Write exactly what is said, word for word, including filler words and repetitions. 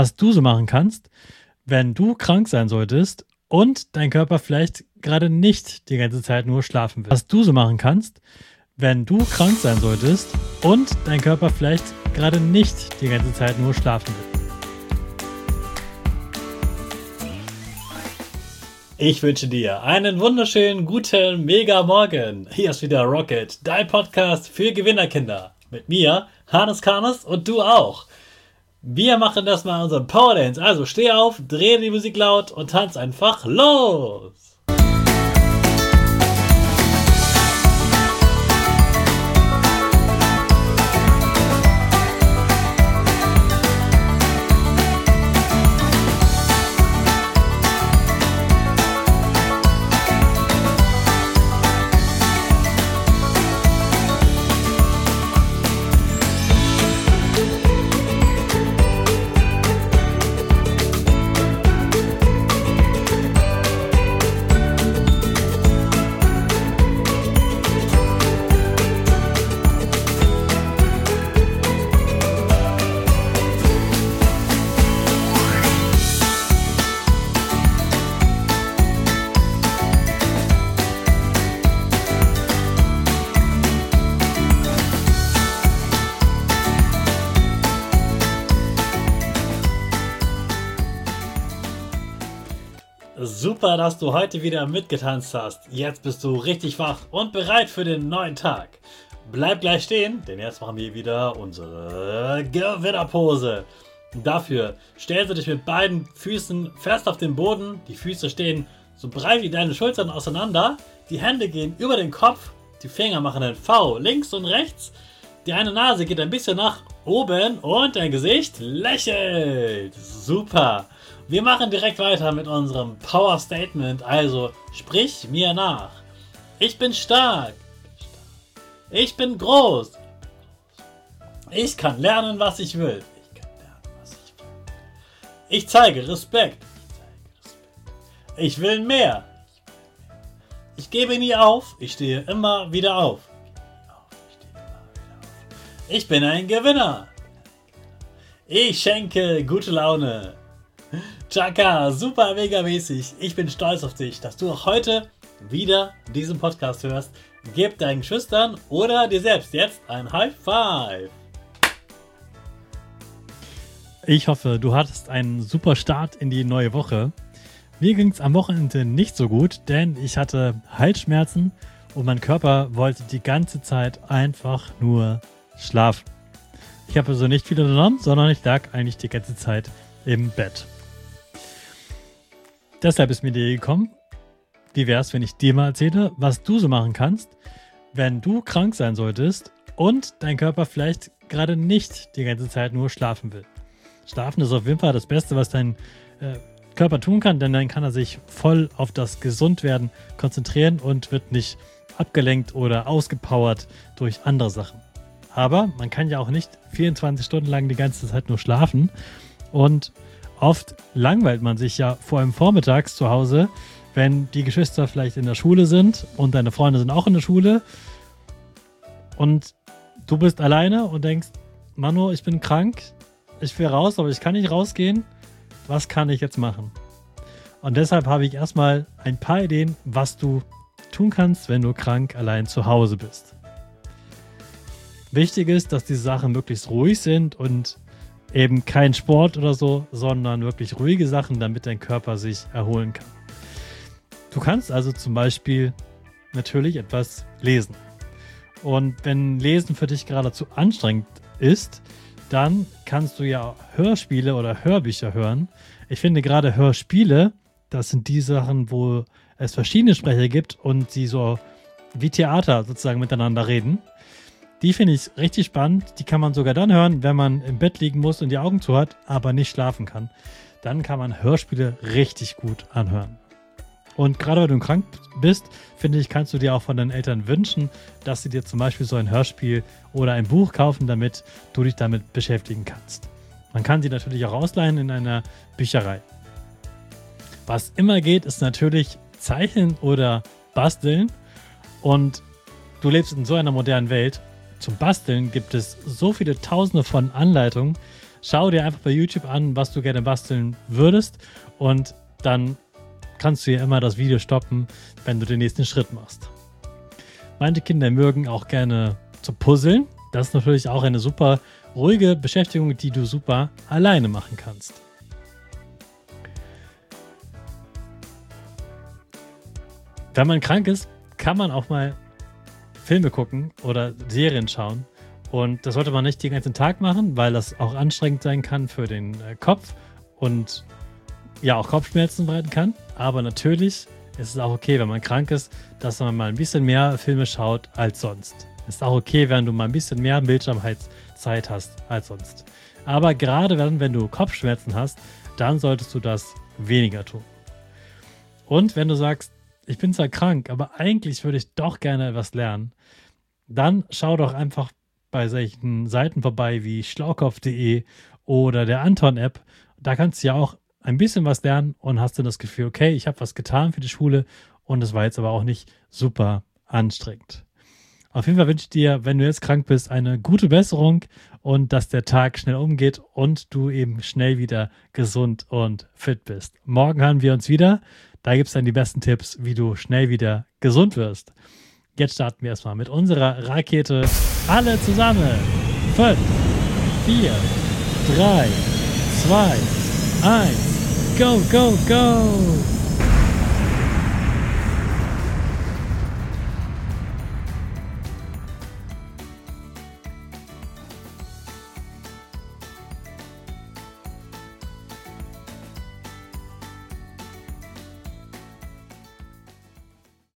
Was du so machen kannst, wenn du krank sein solltest und dein Körper vielleicht gerade nicht die ganze Zeit nur schlafen will. Was du so machen kannst, wenn du krank sein solltest und dein Körper vielleicht gerade nicht die ganze Zeit nur schlafen will. Ich wünsche dir einen wunderschönen, guten, mega Morgen. Hier ist wieder Rocket, dein Podcast für Gewinnerkinder. Mit mir, Hannes Karnes, und du auch. Wir machen das mal unseren Power Dance. Also steh auf, dreh die Musik laut und tanz einfach los. Super, dass du heute wieder mitgetanzt hast. Jetzt bist du richtig wach und bereit für den neuen Tag. Bleib gleich stehen, denn jetzt machen wir wieder unsere Gewinnerpose. Dafür stellst du dich mit beiden Füßen fest auf den Boden. Die Füße stehen so breit wie deine Schultern auseinander. Die Hände gehen über den Kopf. Die Finger machen ein V links und rechts. Die eine Nase geht ein bisschen nach oben und dein Gesicht lächelt. Super. Wir machen direkt weiter mit unserem Power Statement, also sprich mir nach. Ich bin stark. Ich bin groß. Ich kann lernen, was ich will. Ich kann lernen, was ich will. Ich zeige Respekt. Ich will mehr. Ich gebe nie auf. Ich stehe immer wieder auf. Ich bin ein Gewinner. Ich schenke gute Laune. Chaka, super mega mäßig. Ich bin stolz auf dich, dass du auch heute wieder diesen Podcast hörst. Gib deinen Geschwistern oder dir selbst jetzt ein High Five. Ich hoffe, du hattest einen super Start in die neue Woche. Mir ging es am Wochenende nicht so gut, denn ich hatte Halsschmerzen und mein Körper wollte die ganze Zeit einfach nur schlafen. Ich habe also nicht viel unternommen, sondern ich lag eigentlich die ganze Zeit im Bett. Deshalb ist mir die Idee gekommen, wie wäre es, wenn ich dir mal erzähle, was du so machen kannst, wenn du krank sein solltest und dein Körper vielleicht gerade nicht die ganze Zeit nur schlafen will. Schlafen ist auf jeden Fall das Beste, was dein äh, Körper tun kann, denn dann kann er sich voll auf das Gesundwerden konzentrieren und wird nicht abgelenkt oder ausgepowert durch andere Sachen. Aber man kann ja auch nicht vierundzwanzig Stunden lang die ganze Zeit nur schlafen und oft langweilt man sich ja vor allem vormittags zu Hause, wenn die Geschwister vielleicht in der Schule sind und deine Freunde sind auch in der Schule und du bist alleine und denkst, Manu, ich bin krank, ich will raus, aber ich kann nicht rausgehen. Was kann ich jetzt machen? Und deshalb habe ich erstmal ein paar Ideen, was du tun kannst, wenn du krank allein zu Hause bist. Wichtig ist, dass diese Sachen möglichst ruhig sind und eben kein Sport oder so, sondern wirklich ruhige Sachen, damit dein Körper sich erholen kann. Du kannst also zum Beispiel natürlich etwas lesen. Und wenn Lesen für dich gerade zu anstrengend ist, dann kannst du ja Hörspiele oder Hörbücher hören. Ich finde gerade Hörspiele, das sind die Sachen, wo es verschiedene Sprecher gibt und sie so wie Theater sozusagen miteinander reden. Die finde ich richtig spannend. Die kann man sogar dann hören, wenn man im Bett liegen muss und die Augen zu hat, aber nicht schlafen kann. Dann kann man Hörspiele richtig gut anhören. Und gerade wenn du krank bist, finde ich, kannst du dir auch von deinen Eltern wünschen, dass sie dir zum Beispiel so ein Hörspiel oder ein Buch kaufen, damit du dich damit beschäftigen kannst. Man kann sie natürlich auch ausleihen in einer Bücherei. Was immer geht, ist natürlich Zeichnen oder Basteln. Und du lebst in so einer modernen Welt. Zum Basteln gibt es so viele Tausende von Anleitungen, schau dir einfach bei YouTube an, was du gerne basteln würdest und dann kannst du ja immer das Video stoppen, wenn du den nächsten Schritt machst. Manche Kinder mögen auch gerne zu puzzeln. Das ist natürlich auch eine super ruhige Beschäftigung, die du super alleine machen kannst. Wenn man krank ist, kann man auch mal Filme gucken oder Serien schauen. Und das sollte man nicht den ganzen Tag machen, weil das auch anstrengend sein kann für den äh, Kopf und ja auch Kopfschmerzen bereiten kann. Aber natürlich ist es auch okay, wenn man krank ist, dass man mal ein bisschen mehr Filme schaut als sonst. Es ist auch okay, wenn du mal ein bisschen mehr Bildschirmzeit hast als sonst. Aber gerade wenn, wenn du Kopfschmerzen hast, dann solltest du das weniger tun. Und wenn du sagst, ich bin zwar krank, aber eigentlich würde ich doch gerne etwas lernen, dann schau doch einfach bei solchen Seiten vorbei wie schlaukopf punkt de oder der Anton-App. Da kannst du ja auch ein bisschen was lernen und hast dann das Gefühl, okay, ich habe was getan für die Schule und es war jetzt aber auch nicht super anstrengend. Auf jeden Fall wünsche ich dir, wenn du jetzt krank bist, eine gute Besserung und dass der Tag schnell umgeht und du eben schnell wieder gesund und fit bist. Morgen hören wir uns wieder. Da gibt es dann die besten Tipps, wie du schnell wieder gesund wirst. Jetzt starten wir erstmal mit unserer Rakete. Alle zusammen. fünf, vier, drei, zwei, eins. Go, go, go!